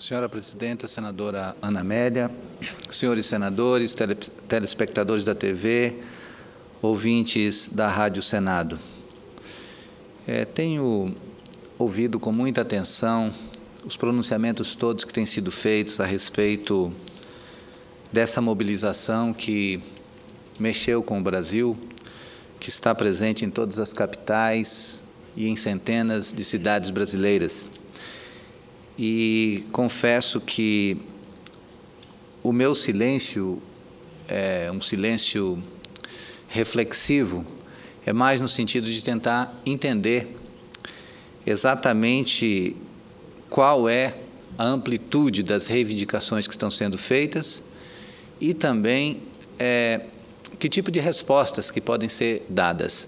Senhora Presidenta, Senadora Ana Amélia, senhores senadores, telespectadores da TV, ouvintes da Rádio Senado. Tenho ouvido com muita atenção os pronunciamentos todos que têm sido feitos a respeito dessa mobilização que mexeu com o Brasil, que está presente em todas as capitais e em centenas de cidades brasileiras. E confesso que o meu silêncio é um silêncio reflexivo, é mais no sentido de tentar entender exatamente qual é a amplitude das reivindicações que estão sendo feitas e também que tipo de respostas que podem ser dadas.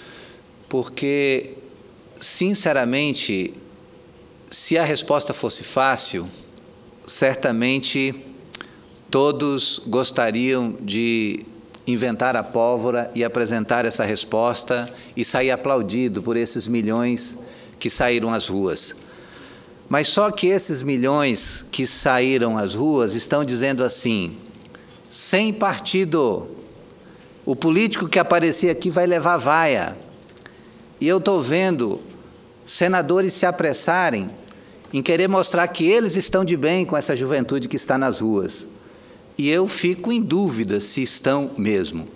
Porque, sinceramente, se a resposta fosse fácil, certamente todos gostariam de inventar a pólvora e apresentar essa resposta e sair aplaudido por esses milhões que saíram às ruas. Mas só que esses milhões que saíram às ruas estão dizendo assim: sem partido, o político que aparecer aqui vai levar vaia. E eu estou vendo senadores se apressarem em querer mostrar que eles estão de bem com essa juventude que está nas ruas. E eu fico em dúvida se estão mesmo,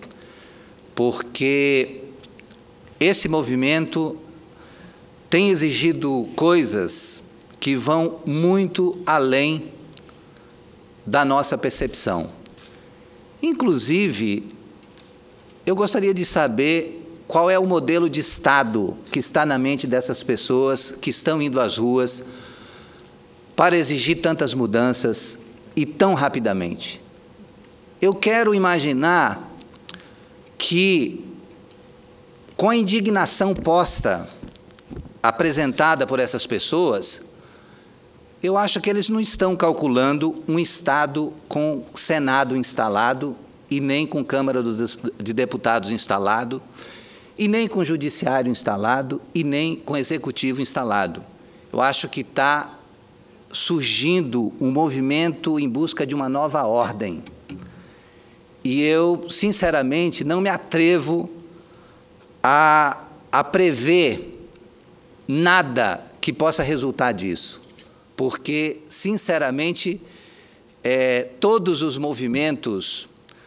porque esse movimento tem exigido coisas que vão muito além da nossa percepção. Inclusive, eu gostaria de saber qual é o modelo de Estado que está na mente dessas pessoas que estão indo às ruas para exigir tantas mudanças e tão rapidamente. Eu quero imaginar que, com a indignação apresentada por essas pessoas, eu acho que eles não estão calculando um Estado com Senado instalado e nem com Câmara de Deputados instalado, e nem com Judiciário instalado, e nem com Executivo instalado. Eu acho que está surgindo um movimento em busca de uma nova ordem. E eu, sinceramente, não me atrevo a prever nada que possa resultar disso, porque, sinceramente, todos os movimentos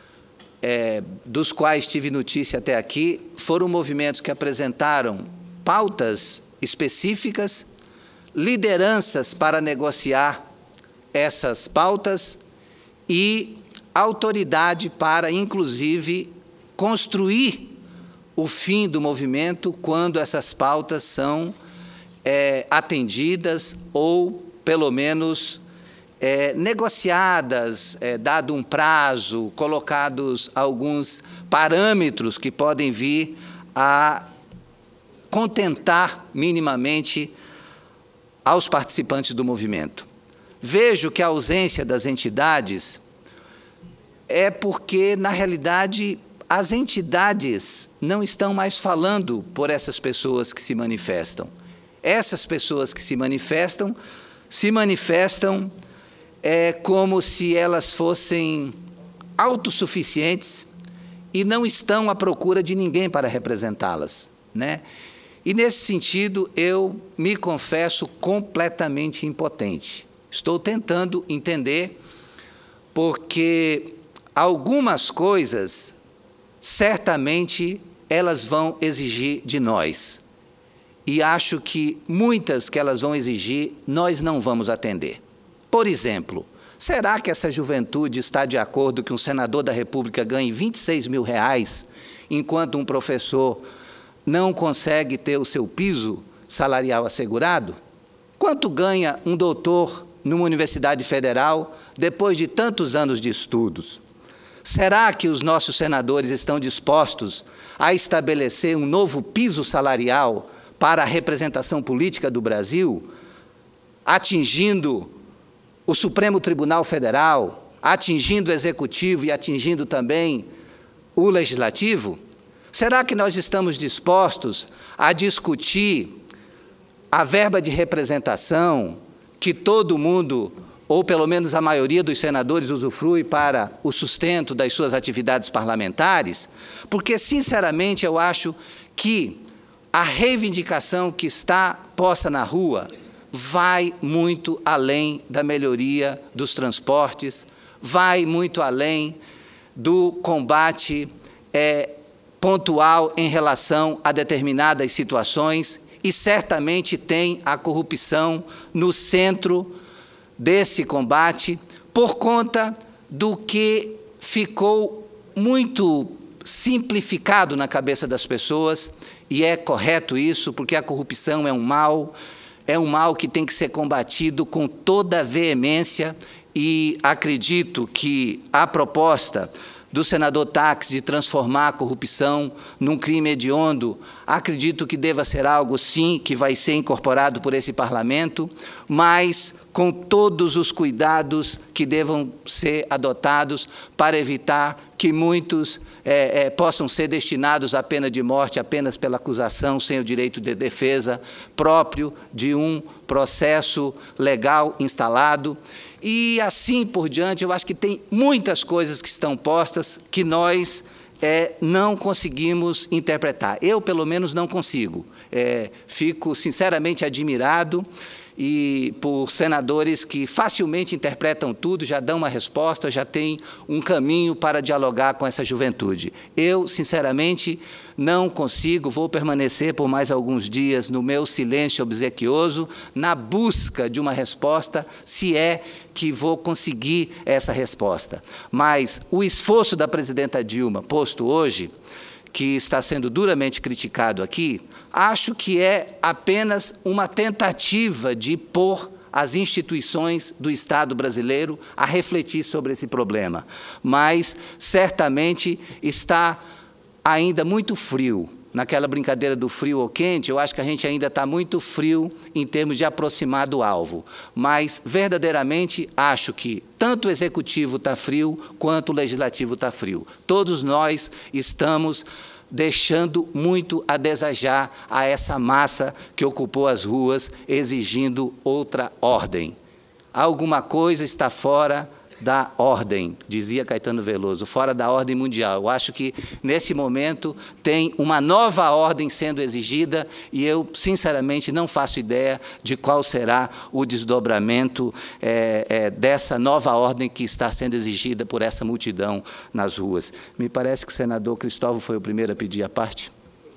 dos quais tive notícia até aqui, foram movimentos que apresentaram pautas específicas, lideranças para negociar essas pautas e autoridade para, inclusive, construir o fim do movimento quando essas pautas são atendidas ou, pelo menos, negociadas, dado um prazo, colocados alguns parâmetros que podem vir a contentar minimamente aos participantes do movimento. Vejo que a ausência das entidades é porque, na realidade, as entidades não estão mais falando por essas pessoas que se manifestam. Essas pessoas que se manifestam como se elas fossem autossuficientes e não estão à procura de ninguém para representá-las, né? E, nesse sentido, eu me confesso completamente impotente. Estou tentando entender, porque algumas coisas, certamente, elas vão exigir de nós. E acho que muitas que elas vão exigir, nós não vamos atender. Por exemplo, será que essa juventude está de acordo que um senador da República ganhe R$26 mil, enquanto um professor não consegue ter o seu piso salarial assegurado? Quanto ganha um doutor numa universidade federal depois de tantos anos de estudos? Será que os nossos senadores estão dispostos a estabelecer um novo piso salarial para a representação política do Brasil, atingindo o Supremo Tribunal Federal, atingindo o Executivo e atingindo também o Legislativo? Será que nós estamos dispostos a discutir a verba de representação que todo mundo ou pelo menos a maioria dos senadores usufrui para o sustento das suas atividades parlamentares, porque, sinceramente, eu acho que a reivindicação que está posta na rua vai muito além da melhoria dos transportes, vai muito além do combate pontual em relação a determinadas situações, e certamente tem a corrupção no centro desse combate, por conta do que ficou muito simplificado na cabeça das pessoas, e é correto isso, porque a corrupção é um mal que tem que ser combatido com toda a veemência, e acredito que a proposta do senador Thax de transformar a corrupção num crime hediondo, acredito que deva ser algo, sim, que vai ser incorporado por esse parlamento, mas com todos os cuidados que devam ser adotados para evitar que muitos possam ser destinados à pena de morte apenas pela acusação, sem o direito de defesa próprio de um processo legal instalado. E assim por diante, eu acho que tem muitas coisas que estão postas que nós não conseguimos interpretar. Eu, pelo menos, não consigo. Fico sinceramente admirado por senadores que facilmente interpretam tudo, já dão uma resposta, já têm um caminho para dialogar com essa juventude. Eu, sinceramente, não consigo, vou permanecer por mais alguns dias no meu silêncio obsequioso, na busca de uma resposta, se é que vou conseguir essa resposta. Mas o esforço da presidenta Dilma, posto hoje, que está sendo duramente criticado aqui, acho que é apenas uma tentativa de pôr as instituições do Estado brasileiro a refletir sobre esse problema. Mas, certamente, está ainda muito frio. Naquela brincadeira do frio ou quente, eu acho que a gente ainda está muito frio em termos de aproximar do alvo. Mas, verdadeiramente, acho que tanto o Executivo está frio, quanto o Legislativo está frio. Todos nós estamos deixando muito a desejar a essa massa que ocupou as ruas, exigindo outra ordem. Alguma coisa está fora da ordem, dizia Caetano Veloso, fora da ordem mundial. Eu acho que, nesse momento, tem uma nova ordem sendo exigida e eu, sinceramente, não faço ideia de qual será o desdobramento dessa nova ordem que está sendo exigida por essa multidão nas ruas. Me parece que o senador Cristóvão foi o primeiro a pedir a parte.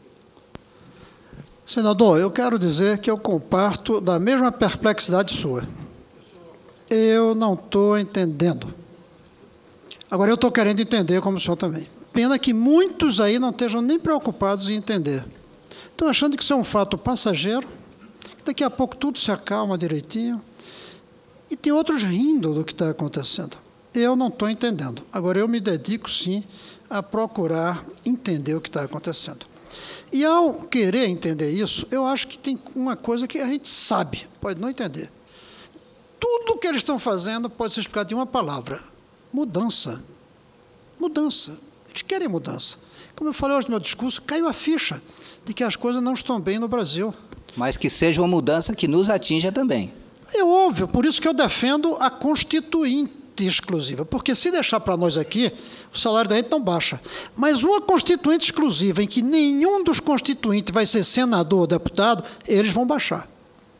Senador, eu quero dizer que eu comparto da mesma perplexidade sua. Eu não estou entendendo. Agora, eu estou querendo entender, como o senhor também. Pena que muitos aí não estejam nem preocupados em entender. Estão achando que isso é um fato passageiro, daqui a pouco tudo se acalma direitinho, e tem outros rindo do que está acontecendo. Eu não estou entendendo. Agora, eu me dedico, sim, a procurar entender o que está acontecendo. E, ao querer entender isso, eu acho que tem uma coisa que a gente sabe, pode não entender. Tudo o que eles estão fazendo pode ser explicado em uma palavra: mudança. Mudança. Eles querem mudança. Como eu falei hoje no meu discurso, caiu a ficha de que as coisas não estão bem no Brasil. Mas que seja uma mudança que nos atinja também. É óbvio, por isso que eu defendo a Constituinte exclusiva, porque se deixar para nós aqui, o salário da gente não baixa. Mas uma Constituinte exclusiva, em que nenhum dos constituintes vai ser senador ou deputado, eles vão baixar.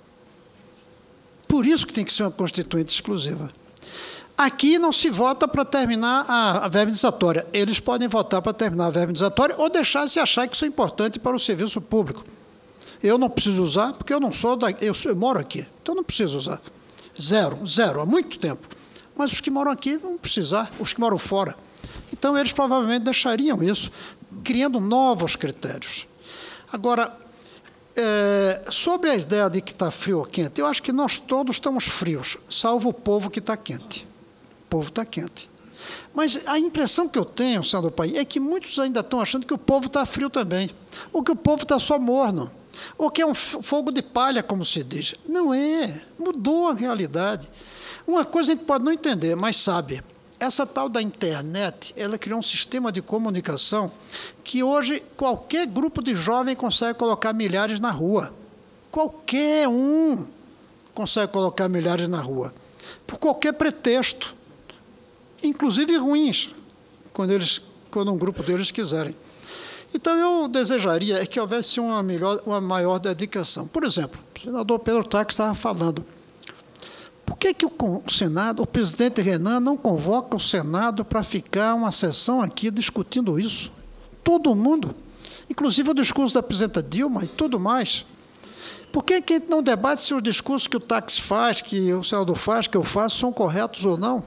Por isso que tem que ser uma Constituinte exclusiva. Aqui não se vota para terminar a verba indenizatória. Eles podem votar para terminar a verba indenizatória ou deixar se achar que isso é importante para o serviço público. Eu não preciso usar, porque eu não sou daqui, eu moro aqui, então não preciso usar. Zero, há muito tempo. Mas os que moram aqui vão precisar, os que moram fora. Então, eles provavelmente deixariam isso, criando novos critérios. Agora, sobre a ideia de que está frio ou quente, eu acho que nós todos estamos frios, salvo o povo que está quente. O povo está quente. Mas a impressão que eu tenho, senador Paim, é que muitos ainda estão achando que o povo está frio também, ou que o povo está só morno, ou que é um fogo de palha, como se diz. Não é, mudou a realidade. Uma coisa a gente pode não entender, mas sabe, essa tal da internet, ela criou um sistema de comunicação que hoje qualquer grupo de jovem consegue colocar milhares na rua. Qualquer um consegue colocar milhares na rua. por qualquer pretexto, inclusive ruins, quando um grupo deles quiserem. Então, eu desejaria que houvesse uma maior dedicação. Por exemplo, o senador Pedro Taques estava falando, por que o Senado, o presidente Renan, não convoca o Senado para ficar uma sessão aqui discutindo isso? Todo mundo, inclusive o discurso da presidenta Dilma e tudo mais. Por que a gente não debate se os discursos que o Taques faz, que o senador faz, que eu faço, são corretos ou não?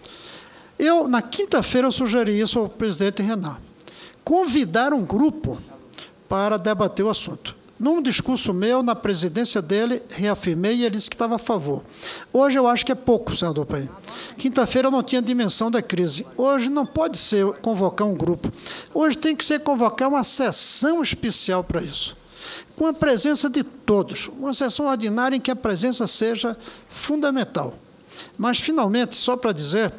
Na quinta-feira, eu sugeri isso ao presidente Renan. Convidar um grupo para debater o assunto. Num discurso meu, na presidência dele, reafirmei e ele disse que estava a favor. Hoje eu acho que é pouco, senador Paim. Quinta-feira eu não tinha dimensão da crise. Hoje não pode ser convocar um grupo. Hoje tem que ser convocar uma sessão especial para isso, com a presença de todos. Uma sessão ordinária em que a presença seja fundamental. Mas, finalmente, só para dizer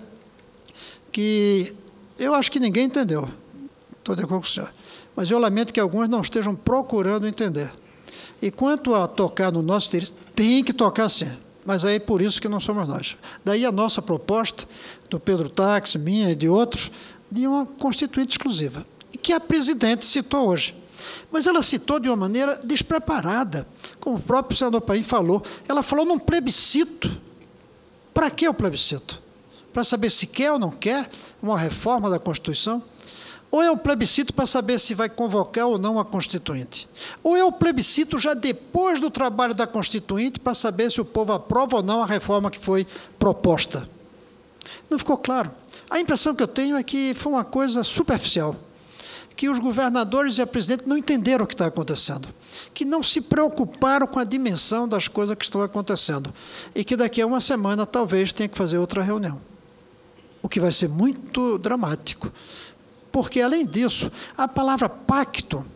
que eu acho que ninguém entendeu. Estou de acordo com o senhor. Mas eu lamento que alguns não estejam procurando entender. E quanto a tocar no nosso direito, tem que tocar sim. Mas aí é por isso que não somos nós. Daí a nossa proposta, do Pedro Taques, minha e de outros, de uma constituinte exclusiva, que a presidente citou hoje. Mas ela citou de uma maneira despreparada, como o próprio senador Paim falou. Ela falou num plebiscito. Para que o plebiscito? Para saber se quer ou não quer uma reforma da Constituição? Ou é um plebiscito para saber se vai convocar ou não a Constituinte? Ou é o plebiscito já depois do trabalho da Constituinte para saber se o povo aprova ou não a reforma que foi proposta? Não ficou claro. A impressão que eu tenho é que foi uma coisa superficial, que os governadores e a presidente não entenderam o que está acontecendo, que não se preocuparam com a dimensão das coisas que estão acontecendo e que daqui a uma semana talvez tenha que fazer outra reunião, o que vai ser muito dramático. Porque, além disso, a palavra pacto, o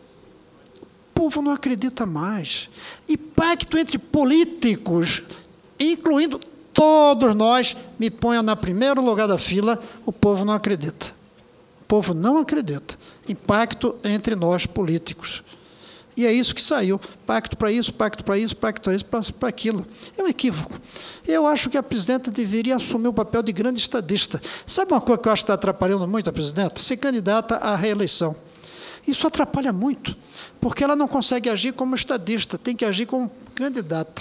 povo não acredita mais. E pacto entre políticos, incluindo todos nós, me ponham no primeiro lugar da fila, o povo não acredita. O povo não acredita em pacto entre nós políticos. E é isso que saiu. Pacto para isso, pacto para isso, pacto para isso, para aquilo. É um equívoco. Eu acho que a presidenta deveria assumir o papel de grande estadista. Sabe uma coisa que eu acho que está atrapalhando muito a presidenta? Ser candidata à reeleição. Isso atrapalha muito, porque ela não consegue agir como estadista, tem que agir como candidata.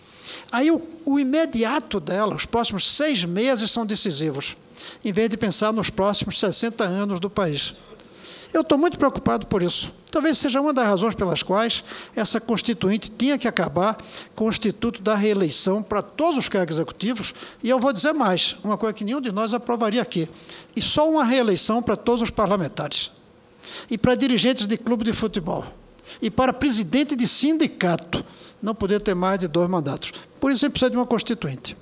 Aí o imediato dela, os próximos 6 meses são decisivos, em vez de pensar nos próximos 60 anos do país. Eu estou muito preocupado por isso. Talvez seja uma das razões pelas quais essa Constituinte tinha que acabar com o Instituto da reeleição para todos os cargos executivos, e eu vou dizer mais, uma coisa que nenhum de nós aprovaria aqui, e só uma reeleição para todos os parlamentares, e para dirigentes de clube de futebol, e para presidente de sindicato, não poder ter mais de 2 mandatos. Por isso, ele precisa de uma Constituinte.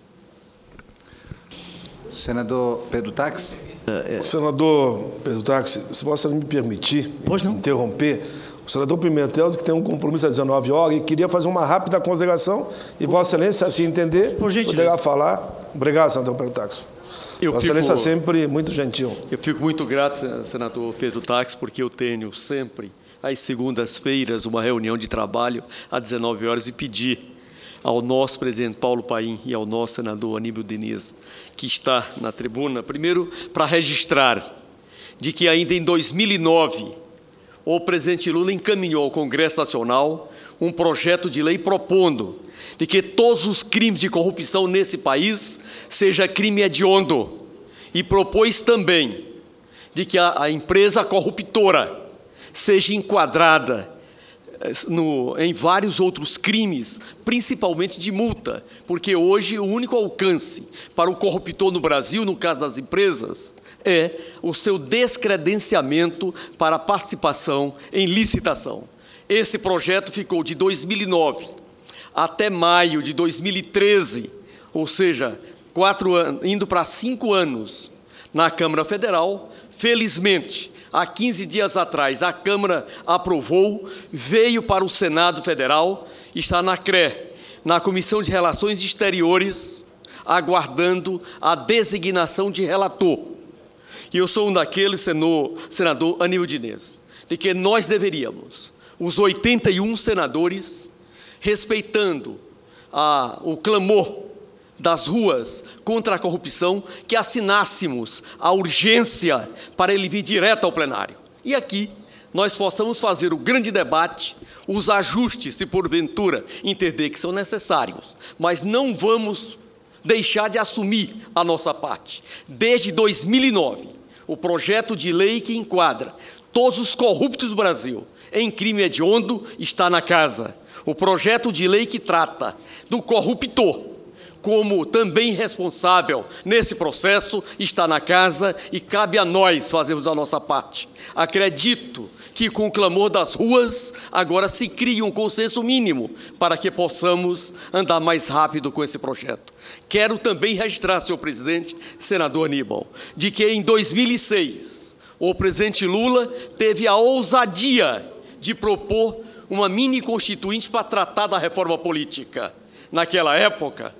Senador Pedro Taques. Senador Pedro Taques, se você me permitir interromper, o senador Pimentel que tem um compromisso às 19 horas e queria fazer uma rápida consideração e Vossa Excelência, assim entender, poderá falar. Obrigado, senador Pedro Taques. Vossa Excelência é sempre muito gentil. Eu fico muito grato, senador Pedro Taques, porque eu tenho sempre, às segundas-feiras, uma reunião de trabalho às 19 horas e pedir ao nosso presidente Paulo Paim e ao nosso senador Aníbal Diniz, que está na tribuna, primeiro para registrar de que ainda em 2009 o presidente Lula encaminhou ao Congresso Nacional um projeto de lei propondo de que todos os crimes de corrupção nesse país seja crime hediondo, e propôs também de que a empresa corruptora seja enquadrada em vários outros crimes, principalmente de multa, porque hoje o único alcance para o corruptor no Brasil, no caso das empresas, é o seu descredenciamento para a participação em licitação. Esse projeto ficou de 2009 até maio de 2013, ou seja, 4 anos, indo para 5 anos, na Câmara Federal. Felizmente, há 15 dias atrás, a Câmara aprovou, veio para o Senado Federal, está na CRE, na Comissão de Relações Exteriores, aguardando a designação de relator. E eu sou um daqueles, senador Aníbal Diniz, de que nós deveríamos, os 81 senadores, respeitando o clamor das ruas contra a corrupção que assinássemos a urgência para ele vir direto ao plenário. E aqui nós possamos fazer o grande debate, os ajustes, se porventura entender que são necessários, mas não vamos deixar de assumir a nossa parte. Desde 2009, o projeto de lei que enquadra todos os corruptos do Brasil em crime hediondo está na casa. O projeto de lei que trata do corruptor como também responsável nesse processo está na casa e cabe a nós fazermos a nossa parte. Acredito que com o clamor das ruas agora se cria um consenso mínimo para que possamos andar mais rápido com esse projeto. Quero também registrar, senhor presidente, senador Aníbal, de que em 2006 o presidente Lula teve a ousadia de propor uma mini constituinte para tratar da reforma política. Naquela época,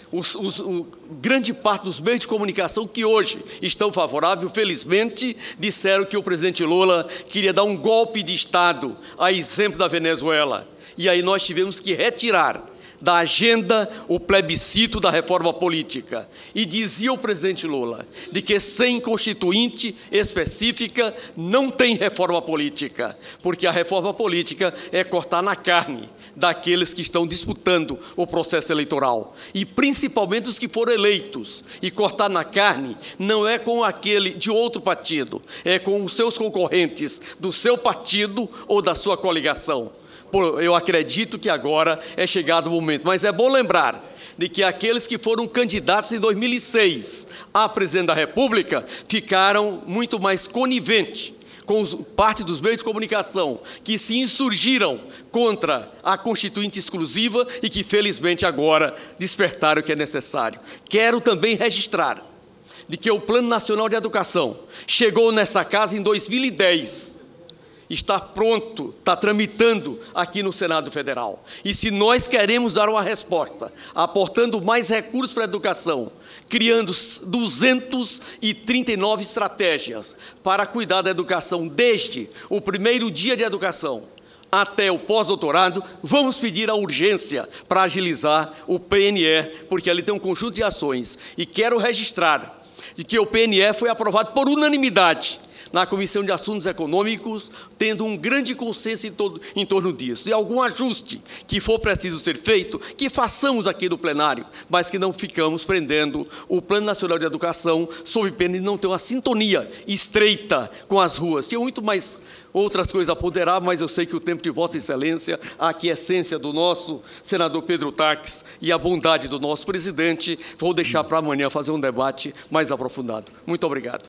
grande parte dos meios de comunicação que hoje estão favoráveis, felizmente, disseram que o presidente Lula queria dar um golpe de Estado, a exemplo da Venezuela. E aí nós tivemos que retirar da agenda o plebiscito da reforma política. E dizia o presidente Lula de que sem constituinte específica não tem reforma política, porque a reforma política é cortar na carne daqueles que estão disputando o processo eleitoral, e principalmente os que foram eleitos. E cortar na carne não é com aquele de outro partido, é com os seus concorrentes do seu partido ou da sua coligação. Eu acredito que agora é chegado o momento, mas é bom lembrar de que aqueles que foram candidatos em 2006 a presidente da República ficaram muito mais coniventes com parte dos meios de comunicação que se insurgiram contra a Constituinte exclusiva e que, felizmente, agora despertaram o que é necessário. Quero também registrar de que o Plano Nacional de Educação chegou nessa casa em 2010, está pronto, está tramitando aqui no Senado Federal. E se nós queremos dar uma resposta, aportando mais recursos para a educação, criando 239 estratégias para cuidar da educação desde o primeiro dia de educação até o pós-doutorado, vamos pedir a urgência para agilizar o PNE, porque ali tem um conjunto de ações. E quero registrar de que o PNE foi aprovado por unanimidade na Comissão de Assuntos Econômicos, tendo um grande consenso em torno disso. E algum ajuste que for preciso ser feito, que façamos aqui no plenário, mas que não ficamos prendendo o Plano Nacional de Educação sob pena de não ter uma sintonia estreita com as ruas. Tinha muito mais outras coisas a ponderar, mas eu sei que o tempo de Vossa Excelência, a aquiescência do nosso senador Pedro Taques e a bondade do nosso presidente, vou deixar para amanhã fazer um debate mais aprofundado. Muito obrigado.